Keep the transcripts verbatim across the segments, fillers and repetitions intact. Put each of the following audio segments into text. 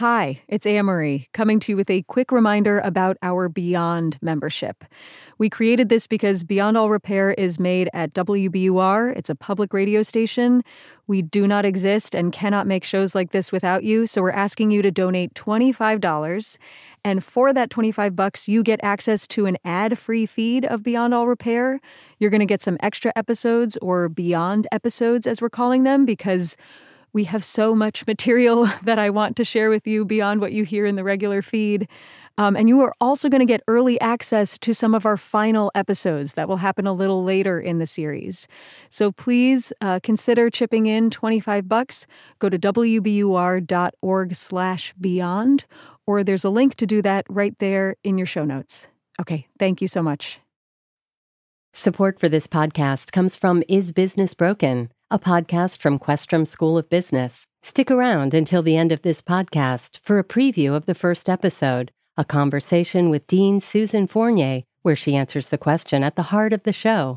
Hi, it's Anne-Marie, coming to you with a quick reminder about our Beyond membership. We created this because Beyond All Repair is made at W B U R. It's a public radio station. We do not exist and cannot make shows like this without you, so we're asking you to donate twenty-five dollars. And for that twenty-five bucks, you get access to an ad-free feed of Beyond All Repair. You're going to get some extra episodes, or Beyond episodes as we're calling them, because we have so much material that I want to share with you beyond what you hear in the regular feed. Um, and you are also going to get early access to some of our final episodes that will happen a little later in the series. So please uh, consider chipping in twenty-five bucks. Go to W B U R dot org slash beyond, or there's a link to do that right there in your show notes. Okay, thank you so much. Support for this podcast comes from Is Business Broken?, a podcast from Questrom School of Business. Stick around until the end of this podcast for a preview of the first episode, a conversation with Dean Susan Fournier, where she answers the question at the heart of the show.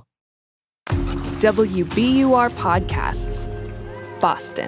W B U R Podcasts, Boston.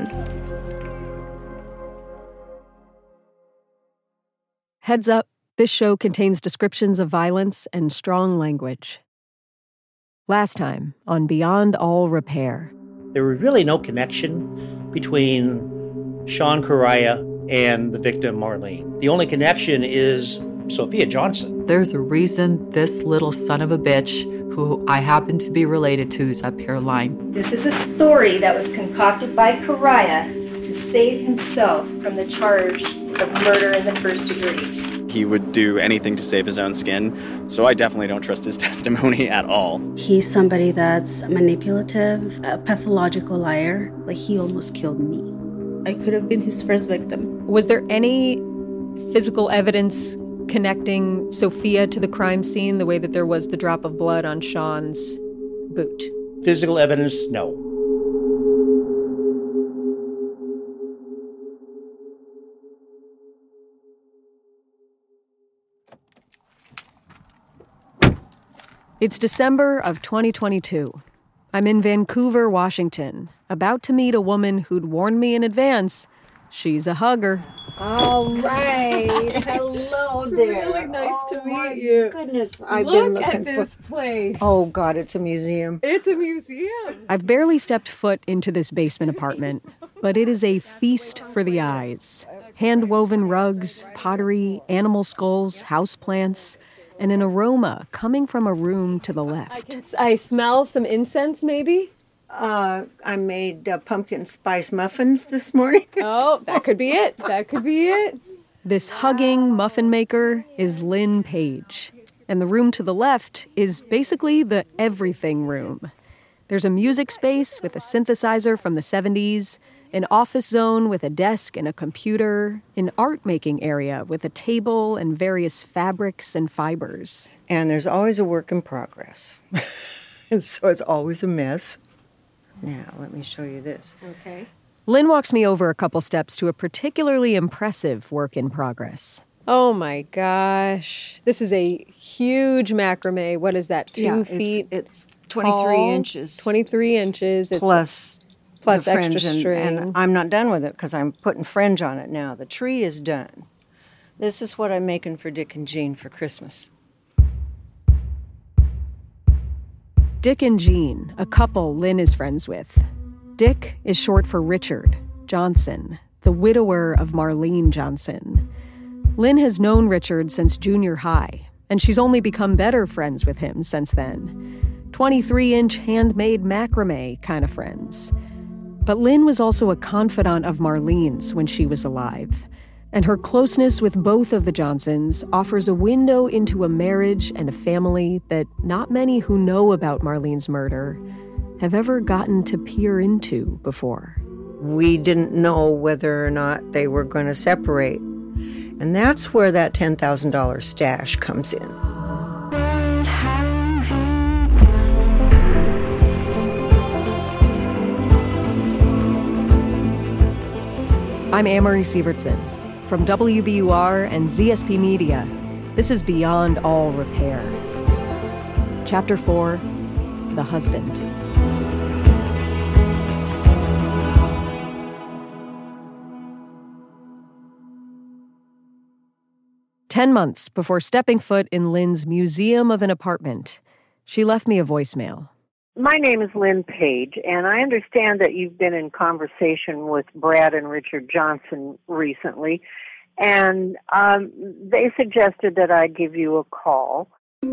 Heads up, this show contains descriptions of violence and strong language. Last time on Beyond All Repair. There was really no connection between Sean Correia and the victim, Marlene. The only connection is Sophia Johnson. There's a reason this little son of a bitch, who I happen to be related to, is up here lying. This is a story that was concocted by Correia to save himself from the charge of murder in the first degree. He would do anything to save his own skin, so I definitely don't trust his testimony at all. He's somebody that's manipulative, a pathological liar. Like, he almost killed me. I could have been his first victim. Was there any physical evidence connecting Sophia to the crime scene the way that there was the drop of blood on Sean's boot? Physical evidence, no. It's December of twenty twenty-two. I'm in Vancouver, Washington, about to meet a woman who'd warned me in advance she's a hugger. All right. Hello it's there. It's really nice oh, to meet my you. Goodness, I've Look been looking at this for... place. Oh, God, it's a museum. It's a museum. I've barely stepped foot into this basement apartment, but it is a feast for the eyes. Hand-woven rugs, pottery, animal skulls, houseplants, and an aroma coming from a room to the left. I, can, I smell some incense, maybe? Uh, I made uh, pumpkin spice muffins this morning. Oh, that could be it. That could be it. This hugging muffin maker is Lynn Page. And the room to the left is basically the everything room. There's a music space with a synthesizer from the seventies, an office zone with a desk and a computer, an art-making area with a table and various fabrics and fibers. And there's always a work in progress. And so it's always a mess. Now, let me show you this. Okay. Lynn walks me over a couple steps to a particularly impressive work in progress. Oh my gosh. This is a huge macrame. What is that, two yeah, feet It's, it's twenty-three tall? inches. twenty-three inches. It's plus plus the extra fringe, string. and, and I'm not done with it because I'm putting fringe on it now. The tree is done. This is what I'm making for Dick and Jean for Christmas. Dick and Jean, a couple Lynn is friends with. Dick is short for Richard Johnson, the widower of Marlene Johnson. Lynn has known Richard since junior high, and she's only become better friends with him since then. twenty-three inch handmade macrame kind of friends. But Lynn was also a confidant of Marlene's when she was alive, and her closeness with both of the Johnsons offers a window into a marriage and a family that not many who know about Marlene's murder have ever gotten to peer into before. We didn't know whether or not they were going to separate. And that's where that ten thousand dollars stash comes in. I'm Anne-Marie Sievertson. From W B U R and Z S P Media, this is Beyond All Repair. Chapter four, The Husband. ten months before stepping foot in Lynn's museum of an apartment, she left me a voicemail. My name is Lynn Page, and I understand that you've been in conversation with Brad and Richard Johnson recently, and um, they suggested that I give you a call.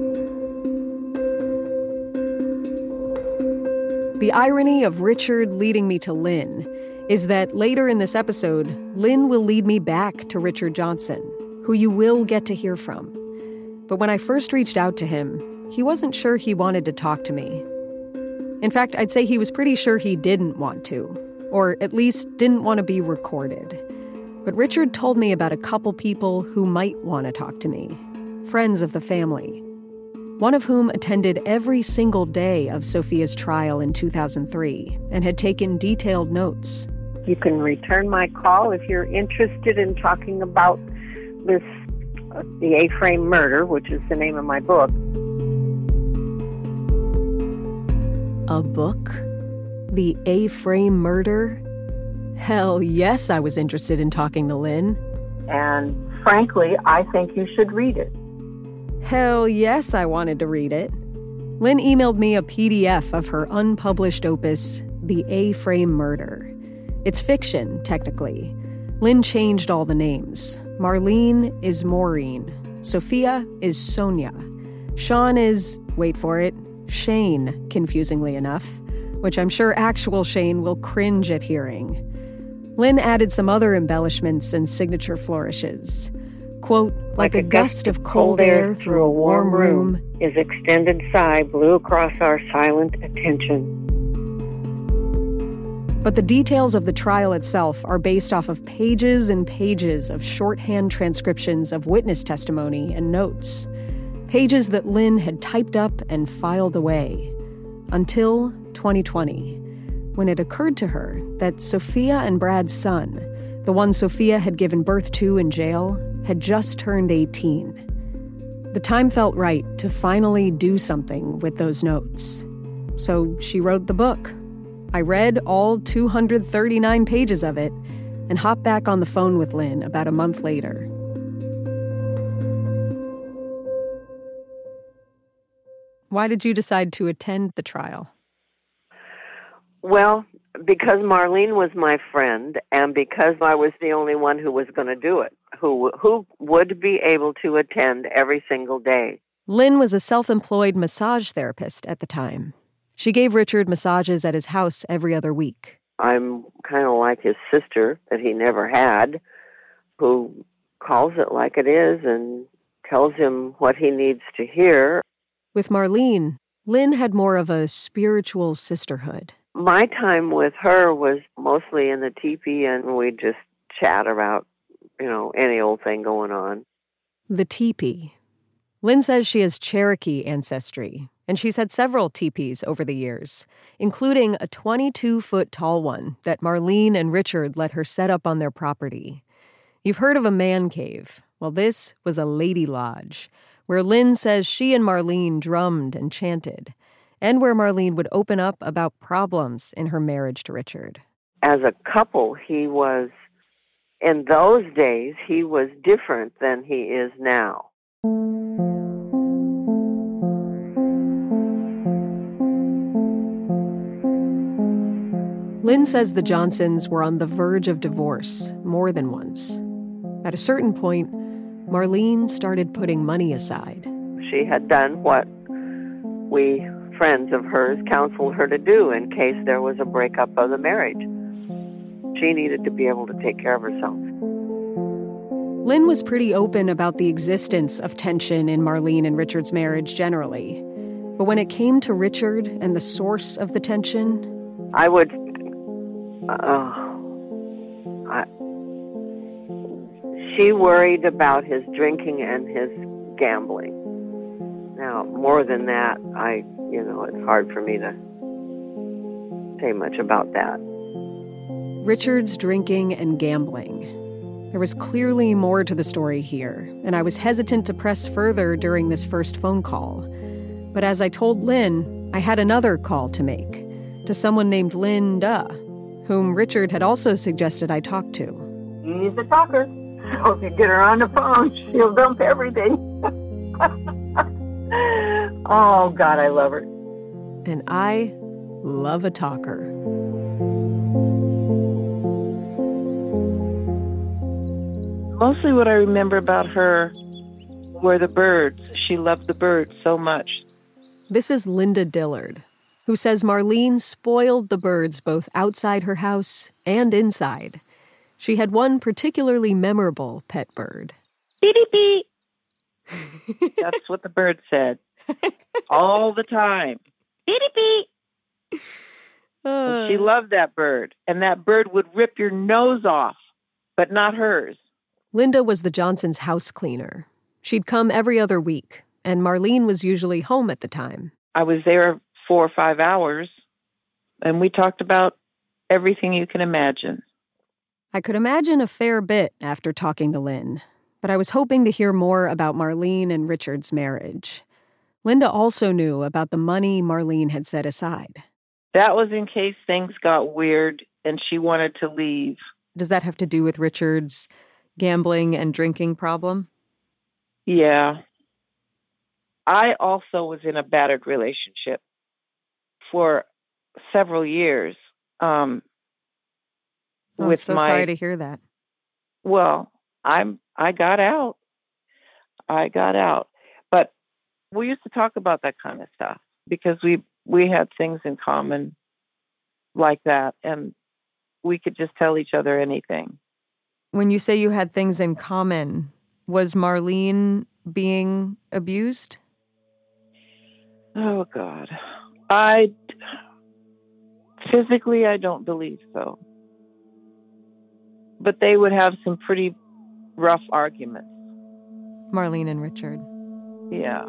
The irony of Richard leading me to Lynn is that later in this episode, Lynn will lead me back to Richard Johnson, who you will get to hear from. But when I first reached out to him, he wasn't sure he wanted to talk to me. In fact, I'd say he was pretty sure he didn't want to, or at least didn't want to be recorded. But Richard told me about a couple people who might want to talk to me, friends of the family, one of whom attended every single day of Sophia's trial in two thousand three and had taken detailed notes. You can return my call if you're interested in talking about this, uh, the A-Frame Murder, which is the name of my book. A book? The A-Frame Murder? Hell yes, I was interested in talking to Lynn. And frankly, I think you should read it. Hell yes, I wanted to read it. Lynn emailed me a P D F of her unpublished opus, The A-Frame Murder. It's fiction, technically. Lynn changed all the names. Marlene is Maureen. Sophia is Sonia. Sean is, wait for it, Shane, confusingly enough, which I'm sure actual Shane will cringe at hearing. Lynn added some other embellishments and signature flourishes. Quote, like, like a gust of cold air through a warm room, his extended sigh blew across our silent attention. But the details of the trial itself are based off of pages and pages of shorthand transcriptions of witness testimony and notes. Pages that Lynn had typed up and filed away. Until twenty twenty, when it occurred to her that Sophia and Brad's son, the one Sophia had given birth to in jail, had just turned eighteen. The time felt right to finally do something with those notes. So she wrote the book. I read all two hundred thirty-nine pages of it and hopped back on the phone with Lynn about a month later. Why did you decide to attend the trial? Well, because Marlene was my friend and because I was the only one who was going to do it, who who would be able to attend every single day. Lynn was a self-employed massage therapist at the time. She gave Richard massages at his house every other week. I'm kind of like his sister that he never had, who calls it like it is and tells him what he needs to hear. With Marlene, Lynn had more of a spiritual sisterhood. My time with her was mostly in the teepee, and we'd just chat about, you know, any old thing going on. The teepee. Lynn says she has Cherokee ancestry, and she's had several teepees over the years, including a twenty-two foot tall one that Marlene and Richard let her set up on their property. You've heard of a man cave. Well, this was a lady lodge, where Lynn says she and Marlene drummed and chanted, and where Marlene would open up about problems in her marriage to Richard. As a couple, he was, in those days, he was different than he is now. Lynn says the Johnsons were on the verge of divorce more than once. At a certain point, Marlene started putting money aside. She had done what we, friends of hers, counseled her to do in case there was a breakup of the marriage. She needed to be able to take care of herself. Lynn was pretty open about the existence of tension in Marlene and Richard's marriage generally. But when it came to Richard and the source of the tension... I would... Uh, I, she worried about his drinking and his gambling. Now, more than that, I, you know, it's hard for me to say much about that. Richard's drinking and gambling. There was clearly more to the story here, and I was hesitant to press further during this first phone call. But as I told Lynn, I had another call to make, to someone named Linda, whom Richard had also suggested I talk to. He's a talker. So if you get her on the phone, she'll dump everything. Oh, God, I love her. And I love a talker. Mostly what I remember about her were the birds. She loved the birds so much. This is Linda Dillard, who says Marlene spoiled the birds both outside her house and inside. She had one particularly memorable pet bird. Beep, beep, beep. That's what the bird said. All the time. Beep, beep, beep. Uh, she loved that bird. And that bird would rip your nose off, but not hers. Linda was the Johnsons' house cleaner. She'd come every other week, and Marlene was usually home at the time. I was there four or five hours, and we talked about everything you can imagine. I could imagine a fair bit after talking to Lynn, but I was hoping to hear more about Marlene and Richard's marriage. Linda also knew about the money Marlene had set aside. That was in case things got weird and she wanted to leave. Does that have to do with Richard's gambling and drinking problem? Yeah. I also was in a battered relationship for several years. Um, I'm with so my, sorry to hear that. Well, I'm I got out. I got out. But we used to talk about that kind of stuff because we we had things in common like that, and we could just tell each other anything. When you say you had things in common, was Marlene being abused? Oh, God. I, physically, I don't believe so. But they would have some pretty rough arguments. Marlene and Richard. Yeah.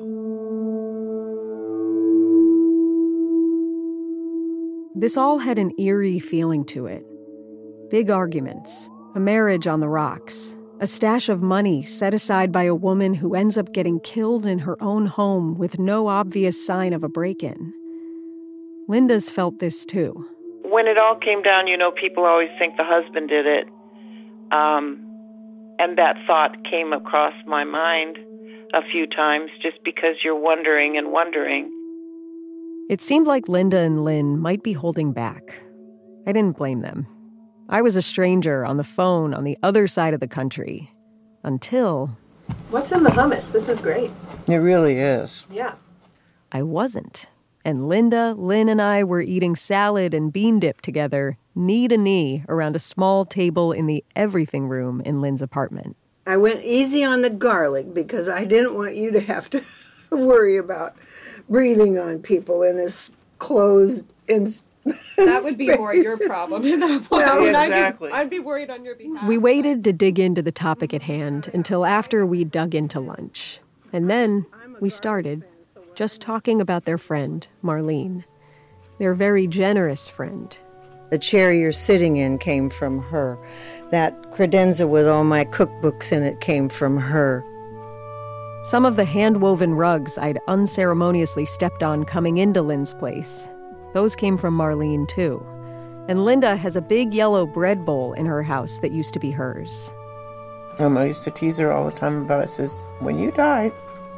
This all had an eerie feeling to it. Big arguments, a marriage on the rocks, a stash of money set aside by a woman who ends up getting killed in her own home with no obvious sign of a break-in. Linda's felt this too. When it all came down, you know, people always think the husband did it. Um, and that thought came across my mind a few times just because you're wondering and wondering. It seemed like Linda and Lynn might be holding back. I didn't blame them. I was a stranger on the phone on the other side of the country. Until... What's in the hummus? This is great. It really is. Yeah. I wasn't. And Linda, Lynn, and I were eating salad and bean dip together, knee to knee, around a small table in the everything room in Lynn's apartment. I went easy on the garlic because I didn't want you to have to worry about breathing on people in this closed in That would be more your problem at that point. Well, exactly. I'd be, I'd be worried on your behalf. We waited to dig into the topic at hand until after we dug into lunch. And then we started just talking about their friend, Marlene. Their very generous friend. The chair you're sitting in came from her. That credenza with all my cookbooks in it came from her. Some of the hand-woven rugs I'd unceremoniously stepped on coming into Lynn's place. Those came from Marlene, too. And Linda has a big yellow bread bowl in her house that used to be hers. Um, I used to tease her all the time about it. Says, when you die,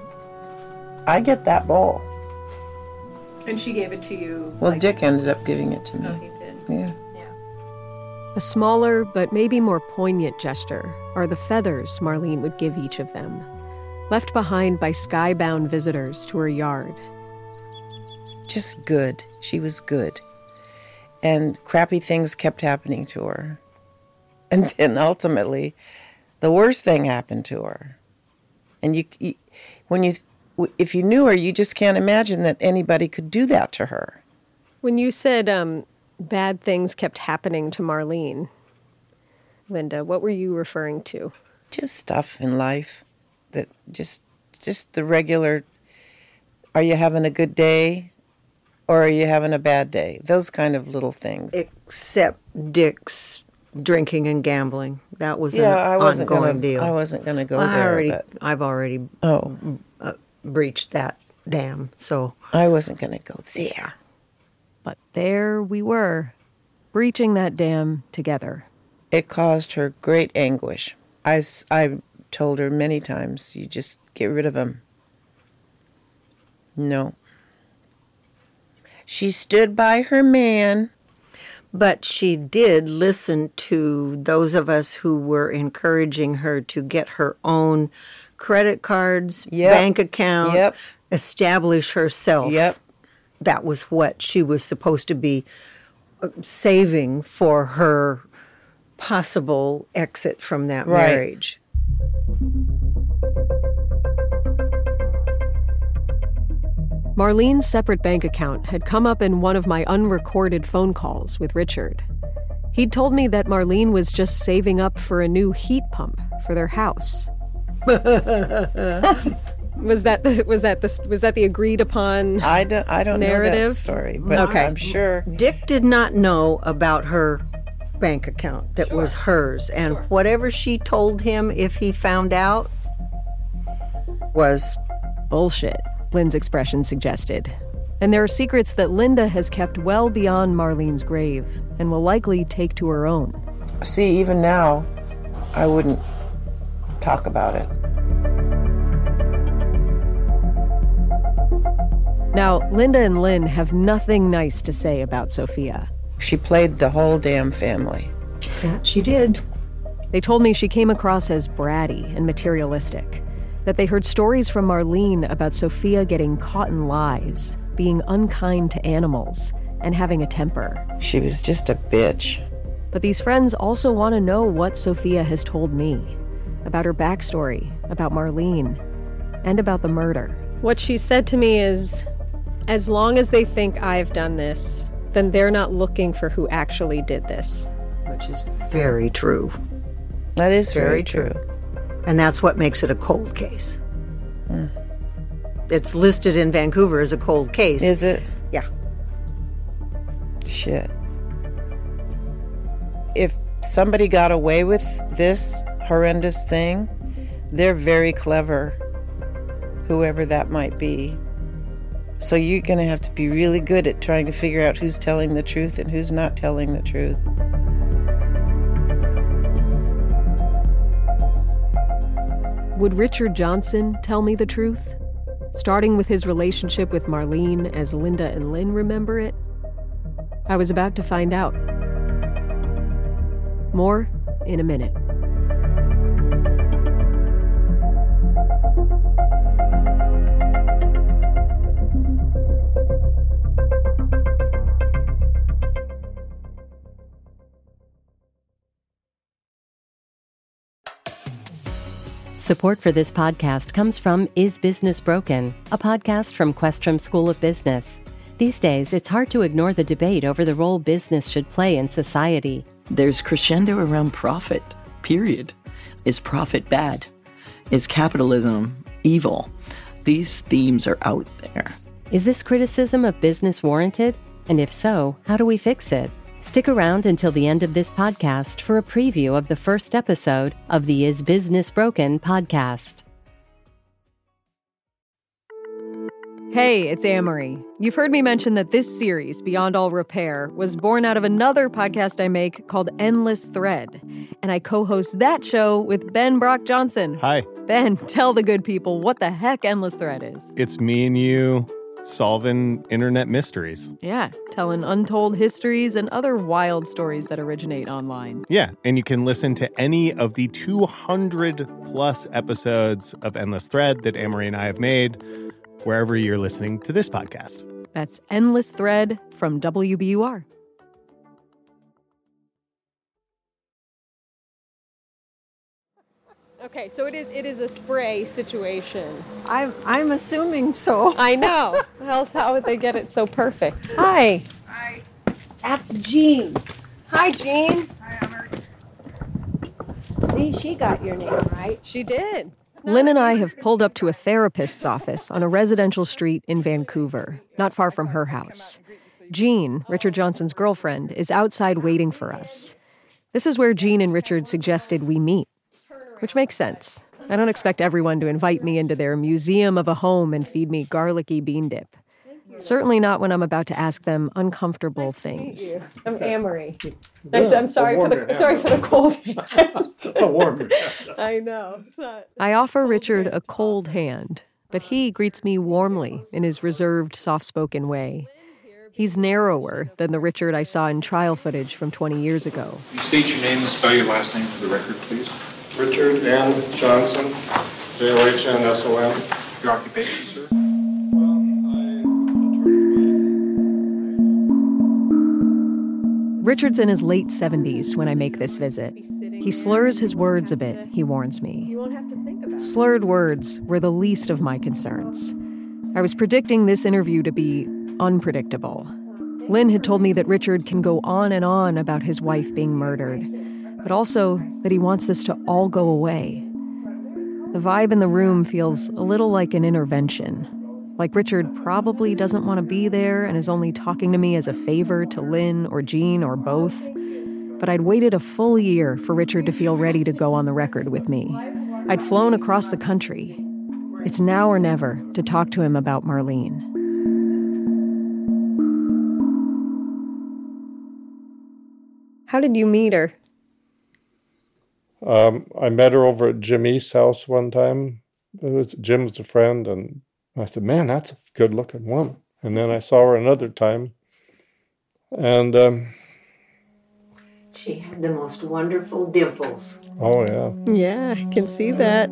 I get that bowl. And she gave it to you? Well, like... Dick ended up giving it to me. Oh, he did? Yeah. Yeah. A smaller but maybe more poignant gesture are the feathers Marlene would give each of them, left behind by skybound visitors to her yard. Just good. She was good. And crappy things kept happening to her. And then ultimately, the worst thing happened to her. And you, you, when you, if you knew her, you just can't imagine that anybody could do that to her. When you said um, bad things kept happening to Marlene, Linda, what were you referring to? Just stuff in life that just, just the regular, are you having a good day? Or are you having a bad day? Those kind of little things. Except Dick's drinking and gambling. That was yeah, an I wasn't ongoing gonna, deal. I wasn't going to go well, there. I already, but, I've already oh. uh, breached that dam, so... I wasn't going to go there. But there we were, breaching that dam together. It caused her great anguish. I, I told her many times, you just get rid of him. No. She stood by her man. But she did listen to those of us who were encouraging her to get her own credit cards, yep. bank account, yep. establish herself. Yep. That was what she was supposed to be saving for her possible exit from that right. marriage. Marlene's separate bank account had come up in one of my unrecorded phone calls with Richard. He'd told me that Marlene was just saving up for a new heat pump for their house. was that the, was that the was that the agreed upon I don't I don't narrative? know that story, but okay. I'm sure Dick did not know about her bank account that sure. was hers, and sure. whatever she told him, if he found out, was bullshit. Lynn's expression suggested. And there are secrets that Linda has kept well beyond Marlene's grave and will likely take to her own. See, even now, I wouldn't talk about it. Now, Linda and Lynn have nothing nice to say about Sophia. She played the whole damn family. Yeah, she did. They told me she came across as bratty and materialistic, that they heard stories from Marlene about Sophia getting caught in lies, being unkind to animals, and having a temper. She was just a bitch. But these friends also want to know what Sophia has told me, about her backstory, about Marlene, and about the murder. What she said to me is, as long as they think I've done this, then they're not looking for who actually did this. Which is very true. That is very, very true. true. And that's what makes it a cold case. Hmm. It's listed in Vancouver as a cold case. Is it? Yeah. Shit. If somebody got away with this horrendous thing, they're very clever, whoever that might be. So you're going to have to be really good at trying to figure out who's telling the truth and who's not telling the truth. Would Richard Johnson tell me the truth? Starting with his relationship with Marlene as Linda and Lynn remember it? I was about to find out. More in a minute. Support for this podcast comes from Is Business Broken, a podcast from Questrom School of Business. These days, it's hard to ignore the debate over the role business should play in society. There's crescendo around profit, period. Is profit bad? Is capitalism evil? These themes are out there. Is this criticism of business warranted? And if so, how do we fix it? Stick around until the end of this podcast for a preview of the first episode of the Is Business Broken podcast. Hey, it's Amory. You've heard me mention that this series, Beyond All Repair, was born out of another podcast I make called Endless Thread. And I co-host that show with Ben Brock Johnson. Hi. Ben, tell the good people what the heck Endless Thread is. It's me and you solving internet mysteries. Yeah, telling untold histories and other wild stories that originate online. Yeah, and you can listen to any of the two hundred plus episodes of Endless Thread that Amory and I have made wherever you're listening to this podcast. That's Endless Thread from W B U R. Okay, so it is it is a spray situation. I'm I'm assuming so. I know. Else how would they get it so perfect? Hi. Hi. That's Jean. Hi, Jean. Hi, Amber. See, she got your name right. She did. Lynn and I have pulled up to a therapist's office on a residential street in Vancouver, not far from her house. Jean, Richard Johnson's girlfriend, is outside waiting for us. This is where Jean and Richard suggested we meet. Which makes sense. I don't expect everyone to invite me into their museum of a home and feed me garlicky bean dip. Certainly not when I'm about to ask them uncomfortable things. I'm Amory. Nice, I'm sorry for the sorry for the cold hand. I know. I offer Richard a cold hand, but he greets me warmly in his reserved, soft-spoken way. He's narrower than the Richard I saw in trial footage from twenty years ago. You state your name and spell your last name for the record, please. Richard N. Johnson, J O H N S O N. Your occupation, sir? Richard's in his late seventies when I make this visit. He slurs his words a bit, he warns me. Slurred words were the least of my concerns. I was predicting this interview to be unpredictable. Lynn had told me that Richard can go on and on about his wife being murdered, but also that he wants this to all go away. The vibe in the room feels a little like an intervention. Like Richard probably doesn't want to be there and is only talking to me as a favor to Lynn or Jean or both. But I'd waited a full year for Richard to feel ready to go on the record with me. I'd flown across the country. It's now or never to talk to him about Marlene. How did you meet her? Um, I met her over at Jim East's house one time. It was, Jim was a friend, and I said, man, that's a good-looking woman. And then I saw her another time, and... Um, she had the most wonderful dimples. Oh, yeah. Yeah, I can see that.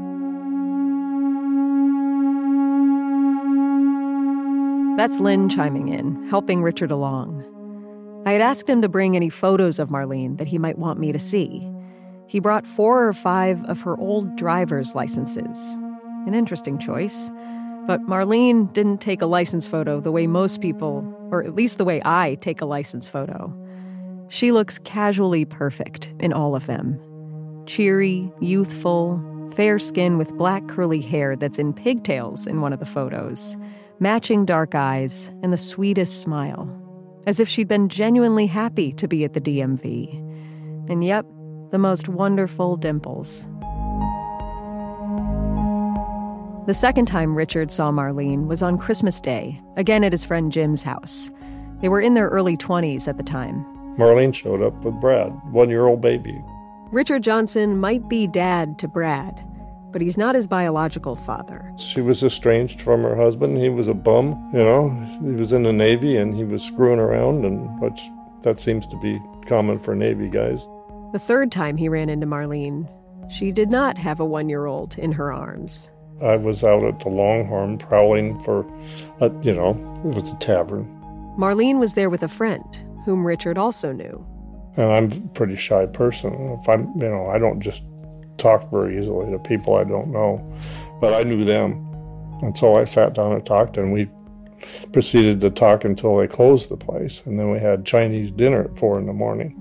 That's Lynn chiming in, helping Richard along. I had asked him to bring any photos of Marlene that he might want me to see. He brought four or five of her old driver's licenses. An interesting choice. But Marlene didn't take a license photo the way most people, or at least the way I take a license photo. She looks casually perfect in all of them. Cheery, youthful, fair skin with black curly hair that's in pigtails in one of the photos, matching dark eyes, and the sweetest smile. As if she'd been genuinely happy to be at the D M V. And yep, the most wonderful dimples. The second time Richard saw Marlene was on Christmas Day, again at his friend Jim's house. They were in their early twenties at the time. Marlene showed up with Brad, one-year-old baby. Richard Johnson might be dad to Brad, but he's not his biological father. She was estranged from her husband. He was a bum, you know. He was in the Navy, and he was screwing around, and which that seems to be common for Navy guys. The third time he ran into Marlene, she did not have a one-year-old in her arms. I was out at the Longhorn prowling for, a, you know, it was a tavern. Marlene was there with a friend, whom Richard also knew. And I'm a pretty shy person. If I'm, you know, I don't just talk very easily to people I don't know, but I knew them. And so I sat down and talked, and we proceeded to talk until they closed the place. And then we had Chinese dinner at four in the morning.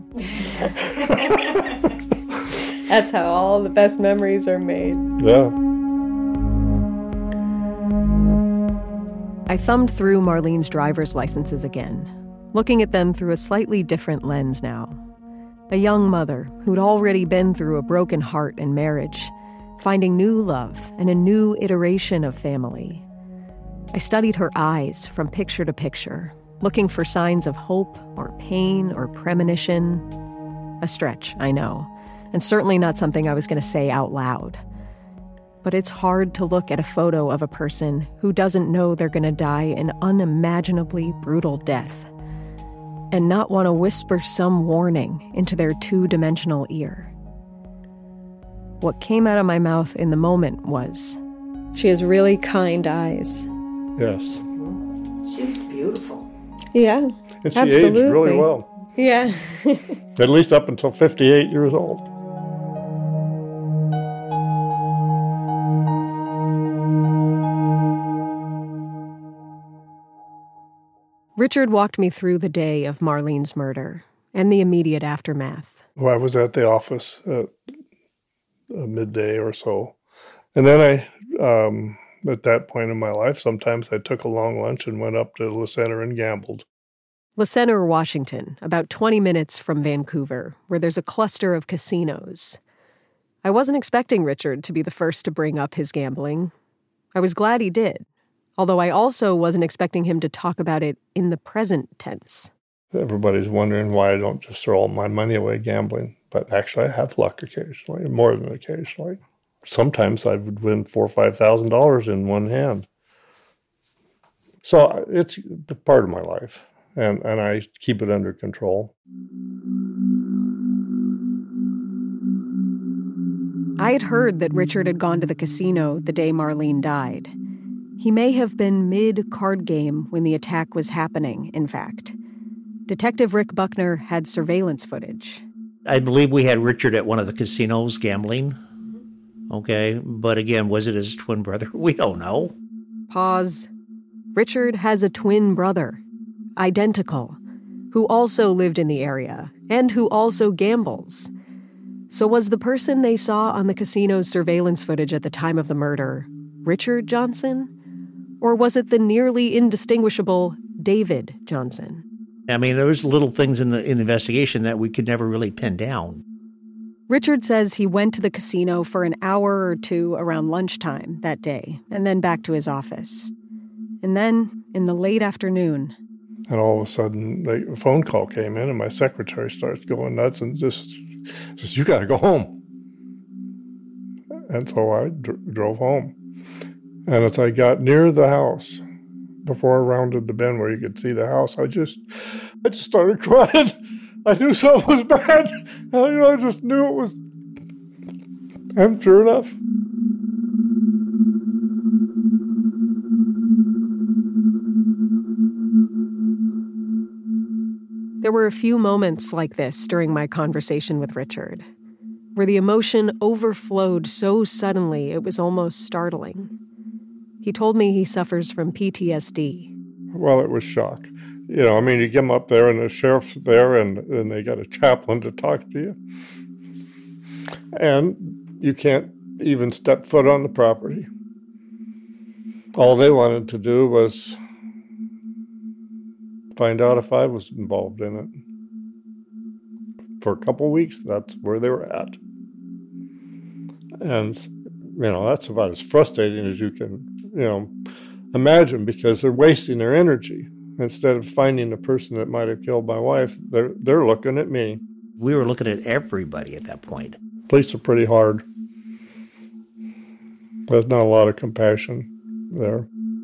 That's how all the best memories are made. Yeah. I thumbed through Marlene's driver's licenses again, looking at them through a slightly different lens now. A young mother who'd already been through a broken heart and marriage, finding new love and a new iteration of family. I studied her eyes from picture to picture, looking for signs of hope or pain or premonition. A stretch, I know, and certainly not something I was going to say out loud. But it's hard to look at a photo of a person who doesn't know they're going to die an unimaginably brutal death and not want to whisper some warning into their two-dimensional ear. What came out of my mouth in the moment was, "She has really kind eyes." Yes. She's beautiful. Yeah, and she absolutely. aged really well. Yeah. At least up until fifty-eight years old. Richard walked me through the day of Marlene's murder and the immediate aftermath. Well, I was at the office at midday or so. And then I, um, at that point in my life, sometimes I took a long lunch and went up to Le Center and gambled. Le Center, Washington, about twenty minutes from Vancouver, where there's a cluster of casinos. I wasn't expecting Richard to be the first to bring up his gambling. I was glad he did. Although I also wasn't expecting him to talk about it in the present tense. Everybody's wondering why I don't just throw all my money away gambling. But actually, I have luck occasionally, more than occasionally. Sometimes I would win four or five thousand dollars in one hand. So it's a part of my life, and, and I keep it under control. I had heard that Richard had gone to the casino the day Marlene died. He may have been mid-card game when the attack was happening, in fact. Detective Rick Buckner had surveillance footage. I believe we had Richard at one of the casinos gambling. Okay, but again, was it his twin brother? We don't know. Pause. Richard has a twin brother, identical, who also lived in the area and who also gambles. So was the person they saw on the casino's surveillance footage at the time of the murder Richard Johnson? Or was it the nearly indistinguishable David Johnson? I mean, there was little things in the, in the investigation that we could never really pin down. Richard says he went to the casino for an hour or two around lunchtime that day, and then back to his office. And then, in the late afternoon... And all of a sudden, a phone call came in, and my secretary starts going nuts and just says, "You got to go home." And so I dr- drove home. And as I got near the house, before I rounded the bend where you could see the house, I just, I just started crying. I knew something was bad. You know, I just knew it was. And sure enough. There were a few moments like this during my conversation with Richard, where the emotion overflowed so suddenly it was almost startling. He told me he suffers from P T S D. Well, it was shock. You know, I mean, you come up there and the sheriff's there and, and they got a chaplain to talk to you. And you can't even step foot on the property. All they wanted to do was find out if I was involved in it. For a couple of weeks, that's where they were at. And, you know, that's about as frustrating as you can, you know, imagine, because they're wasting their energy. Instead of finding the person that might have killed my wife, they're they're looking at me. We were looking at everybody at that point. Police are pretty hard. There's not a lot of compassion there.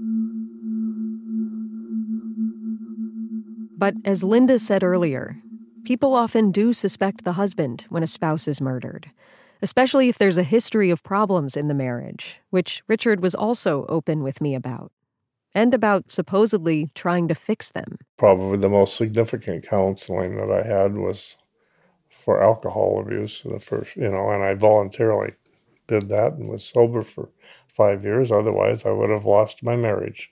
But as Linda said earlier, people often do suspect the husband when a spouse is murdered, especially if there's a history of problems in the marriage, which Richard was also open with me about, and about supposedly trying to fix them. Probably the most significant counseling that I had was for alcohol abuse, the first, you know, and I voluntarily did that and was sober for five years. Otherwise, I would have lost my marriage.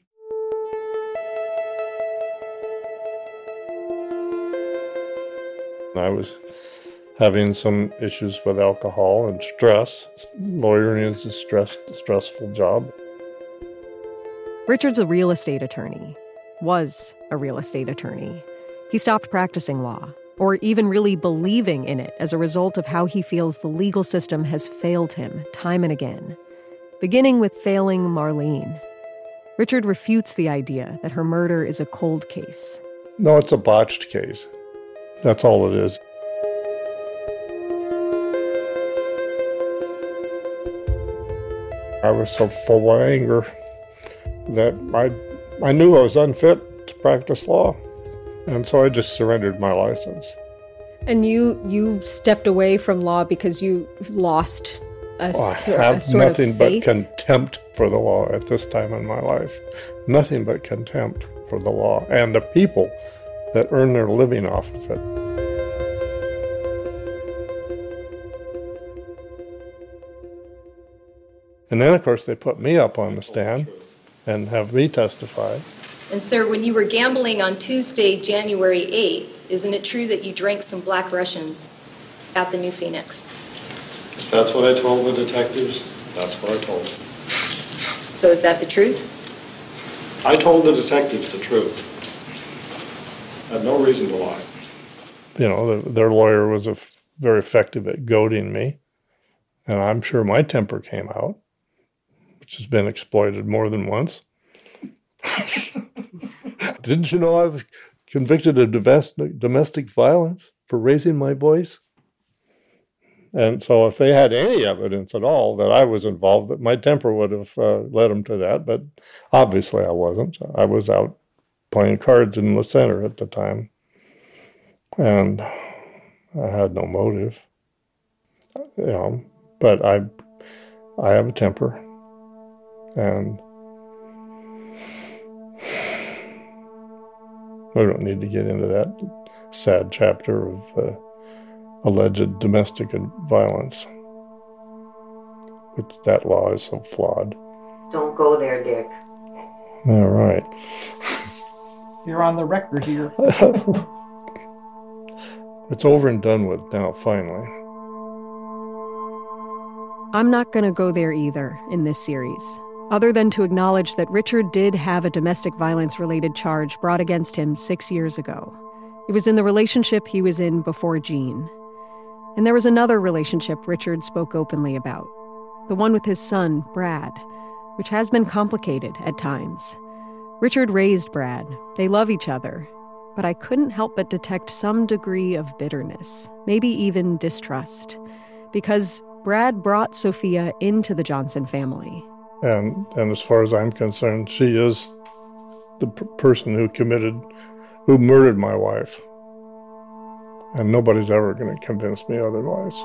I was having some issues with alcohol and stress. Lawyering is a stress, stressful job. Richard's a real estate attorney, was a real estate attorney. He stopped practicing law, or even really believing in it as a result of how he feels the legal system has failed him time and again, beginning with failing Marlene. Richard refutes the idea that her murder is a cold case. No, it's a botched case. That's all it is. I was so full of anger that I, I knew I was unfit to practice law. And so I just surrendered my license. And you you stepped away from law because you lost a, oh, I sor- have a sort nothing of but faith? contempt for the law at this time in my life. Nothing but contempt for the law and the people that earn their living off of it. And then, of course, they put me up on the stand and have me testify. And sir, when you were gambling on Tuesday, January eighth, isn't it true that you drank some Black Russians at the New Phoenix? If that's what I told the detectives, that's what I told them. So is that the truth? I told the detectives the truth. I had no reason to lie. You know, the, their lawyer was a, very effective at goading me. And I'm sure my temper came out, which has been exploited more than once. Didn't you know I was convicted of domestic, domestic violence for raising my voice? And so if they had any evidence at all that I was involved, that my temper would have uh, led them to that. But obviously I wasn't. I was out playing cards in the center at the time. And I had no motive. You know, but I, I have a temper. And we don't need to get into that sad chapter of uh, alleged domestic violence, which that law is so flawed. Don't go there, Dick. All right. You're on the record here. It's over and done with now, finally. I'm not going to go there either in this series, other than to acknowledge that Richard did have a domestic violence-related charge brought against him six years ago. It was in the relationship he was in before Jean. And there was another relationship Richard spoke openly about, the one with his son, Brad, which has been complicated at times. Richard raised Brad. They love each other. But I couldn't help but detect some degree of bitterness, maybe even distrust, because Brad brought Sophia into the Johnson family. And and as far as I'm concerned, she is the p- person who committed, who murdered my wife. And nobody's ever going to convince me otherwise.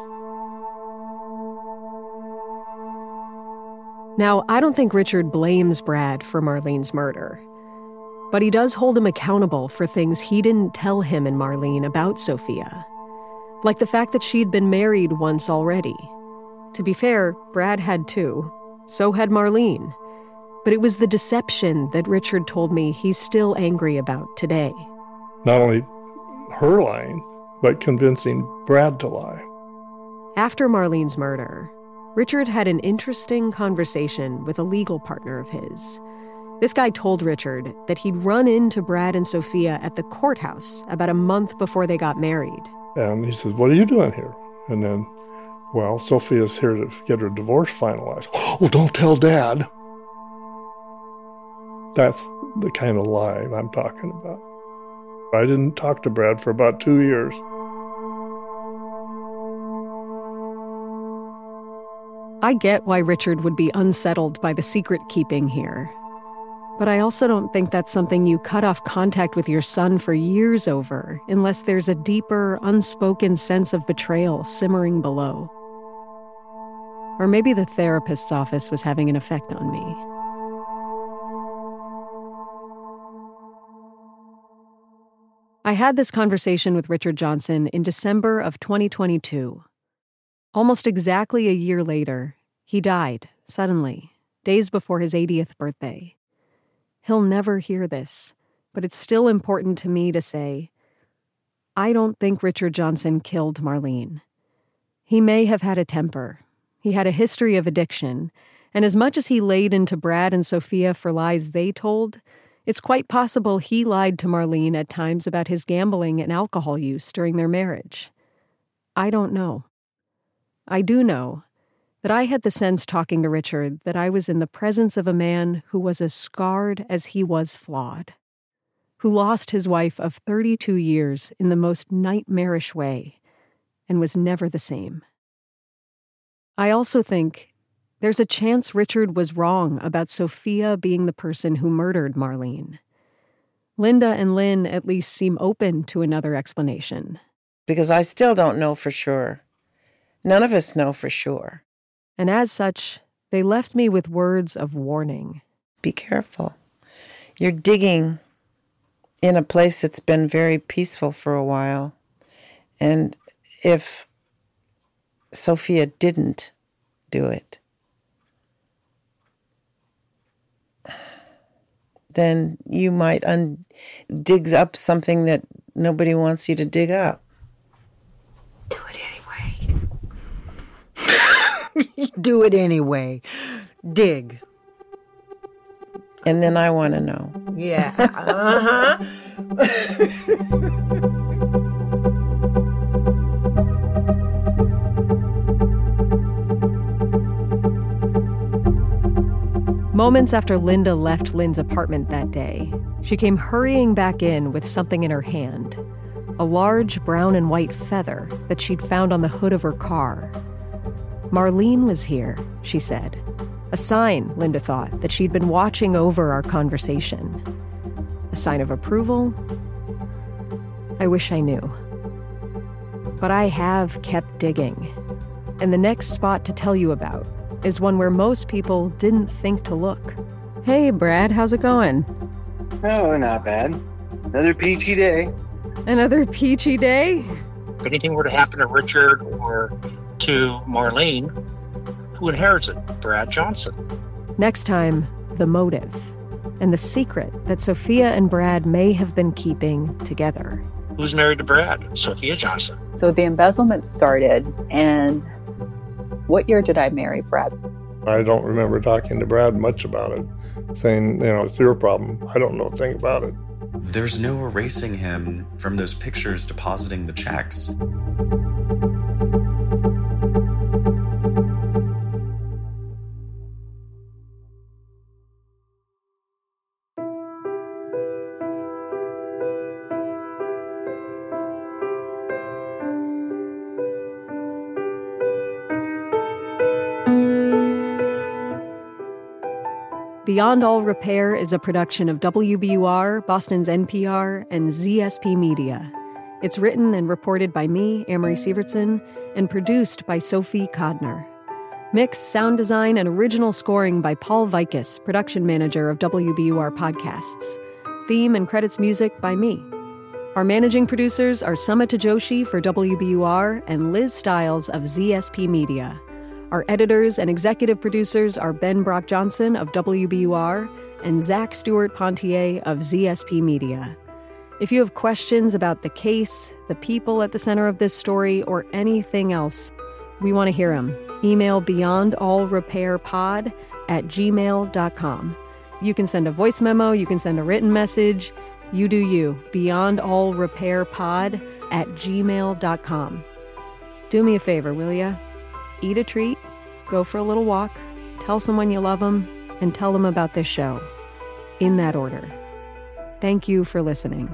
Now, I don't think Richard blames Brad for Marlene's murder. But he does hold him accountable for things he didn't tell him and Marlene about Sophia. Like the fact that she'd been married once already. To be fair, Brad had too. So had Marlene. But it was the deception that Richard told me he's still angry about today. Not only her lying, but convincing Brad to lie. After Marlene's murder, Richard had an interesting conversation with a legal partner of his. This guy told Richard that he'd run into Brad and Sophia at the courthouse about a month before they got married. And he says, "What are you doing here?" And then, "Well, Sophia's here to get her divorce finalized." "Oh, don't tell Dad." That's the kind of lie I'm talking about. I didn't talk to Brad for about two years. I get why Richard would be unsettled by the secret keeping here. But I also don't think that's something you cut off contact with your son for years over, unless there's a deeper, unspoken sense of betrayal simmering below. Or maybe the therapist's office was having an effect on me. I had this conversation with Richard Johnson in December of twenty twenty-two. Almost exactly a year later, he died, suddenly, days before his eightieth birthday. He'll never hear this, but it's still important to me to say, I don't think Richard Johnson killed Marlene. He may have had a temper. He had a history of addiction, and as much as he laid into Brad and Sophia for lies they told, it's quite possible he lied to Marlene at times about his gambling and alcohol use during their marriage. I don't know. I do know that I had the sense talking to Richard that I was in the presence of a man who was as scarred as he was flawed, who lost his wife of thirty-two years in the most nightmarish way and was never the same. I also think there's a chance Richard was wrong about Sophia being the person who murdered Marlene. Linda and Lynn at least seem open to another explanation. Because I still don't know for sure. None of us know for sure. And as such, they left me with words of warning. Be careful. You're digging in a place that's been very peaceful for a while. And if Sophia didn't do it, then you might un- dig up something that nobody wants you to dig up. Do it anyway. Do it anyway. Dig. And then I want to know. Yeah. Uh-huh. Moments after Linda left Lynn's apartment that day, she came hurrying back in with something in her hand, a large brown and white feather that she'd found on the hood of her car. Marlene was here, she said. A sign, Linda thought, that she'd been watching over our conversation. A sign of approval? I wish I knew. But I have kept digging. And the next spot to tell you about is one where most people didn't think to look. Hey, Brad, how's it going? Oh, not bad. Another peachy day. Another peachy day? If anything were to happen to Richard or to Marlene, who inherits it? Brad Johnson. Next time, the motive and the secret that Sophia and Brad may have been keeping together. Who's married to Brad? Sophia Johnson. So the embezzlement started, and what year did I marry Brad? I don't remember talking to Brad much about it, saying, you know, it's your problem. I don't know a thing about it. There's no erasing him from those pictures depositing the checks. Beyond All Repair is a production of W B U R, Boston's N P R, and Z S P Media. It's written and reported by me, Amory Sievertson, and produced by Sophie Kodner. Mix, sound design, and original scoring by Paul Vikas, production manager of W B U R Podcasts. Theme and credits music by me. Our managing producers are Sumita Joshi for W B U R and Liz Stiles of Z S P Media. Our editors and executive producers are Ben Brock Johnson of W B U R and Zach Stewart Pontier of Z S P Media. If you have questions about the case, the people at the center of this story, or anything else, we want to hear them. Email beyondallrepairpod at gmail dot com. You can send a voice memo, you can send a written message. You do you. beyondallrepairpod at gmail dot com. Do me a favor, will ya? Eat a treat, go for a little walk, tell someone you love them, and tell them about this show. In that order. Thank you for listening.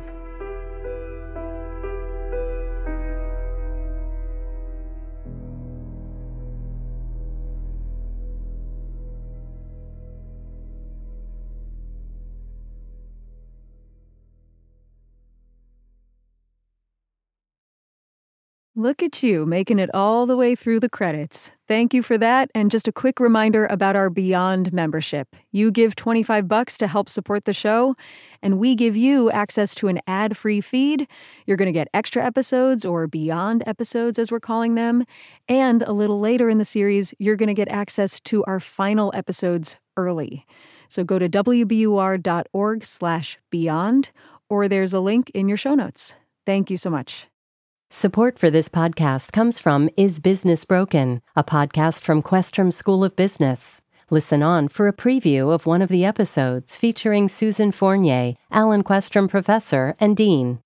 Look at you, making it all the way through the credits. Thank you for that, and just a quick reminder about our Beyond membership. You give twenty-five bucks to help support the show, and we give you access to an ad-free feed. You're going to get extra episodes, or Beyond episodes as we're calling them, and a little later in the series, you're going to get access to our final episodes early. So go to w b u r dot org slash beyond, or there's a link in your show notes. Thank you so much. Support for this podcast comes from Is Business Broken, a podcast from Questrom School of Business. Listen on for a preview of one of the episodes featuring Susan Fournier, Alan Questrom Professor and Dean.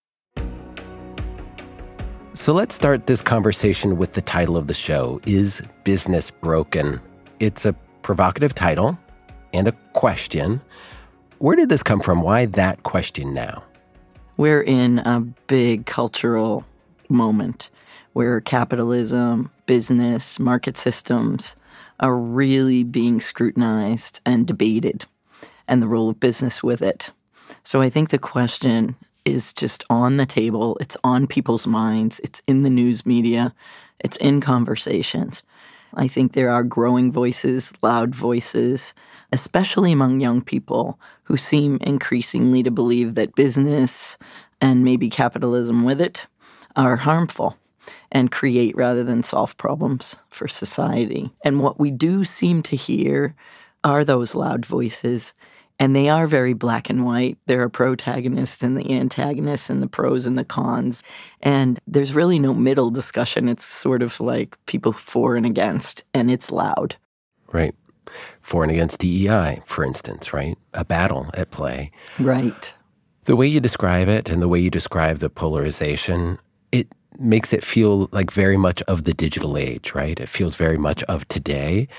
So let's start this conversation with the title of the show, Is Business Broken? It's a provocative title and a question. Where did this come from? Why that question now? We're in a big cultural moment where capitalism, business, market systems are really being scrutinized and debated, and the role of business with it. So I think the question is just on the table. It's on people's minds. It's in the news media. It's in conversations. I think there are growing voices, loud voices, especially among young people who seem increasingly to believe that business and maybe capitalism with it are harmful and create rather than solve problems for society. And what we do seem to hear are those loud voices, and they are very black and white. There are protagonists and the antagonists and the pros and the cons, and there's really no middle discussion. It's sort of like people for and against, and it's loud. Right. For and against D E I, for instance, right? A battle at play. Right. The way you describe it and the way you describe the polarization, it makes it feel like very much of the digital age, right? It feels very much of today.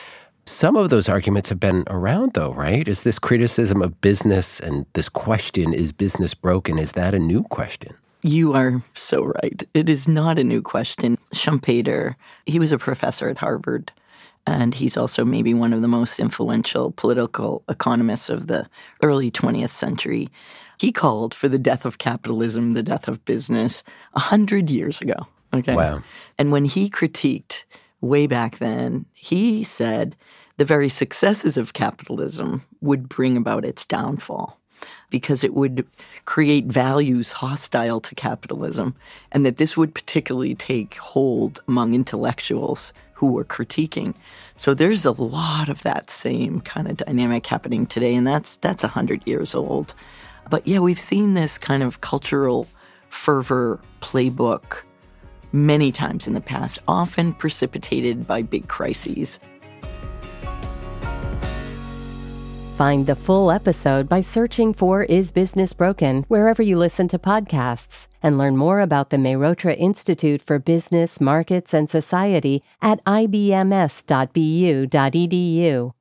Some of those arguments have been around, though, right? Is this criticism of business and this question, is business broken, is that a new question? You are so right. It is not a new question. Schumpeter, he was a professor at Harvard, and he's also maybe one of the most influential political economists of the early twentieth century. He called for the death of capitalism, the death of business, a hundred years ago. Okay. Wow. And when he critiqued way back then, he said the very successes of capitalism would bring about its downfall because it would create values hostile to capitalism, and that this would particularly take hold among intellectuals who were critiquing. So there's a lot of that same kind of dynamic happening today, and that's that's one hundred years old. But yeah, we've seen this kind of cultural fervor playbook many times in the past, often precipitated by big crises. Find the full episode by searching for Is Business Broken wherever you listen to podcasts, and learn more about the Mehrotra Institute for Business, Markets, and Society at I B M S dot B U dot E D U.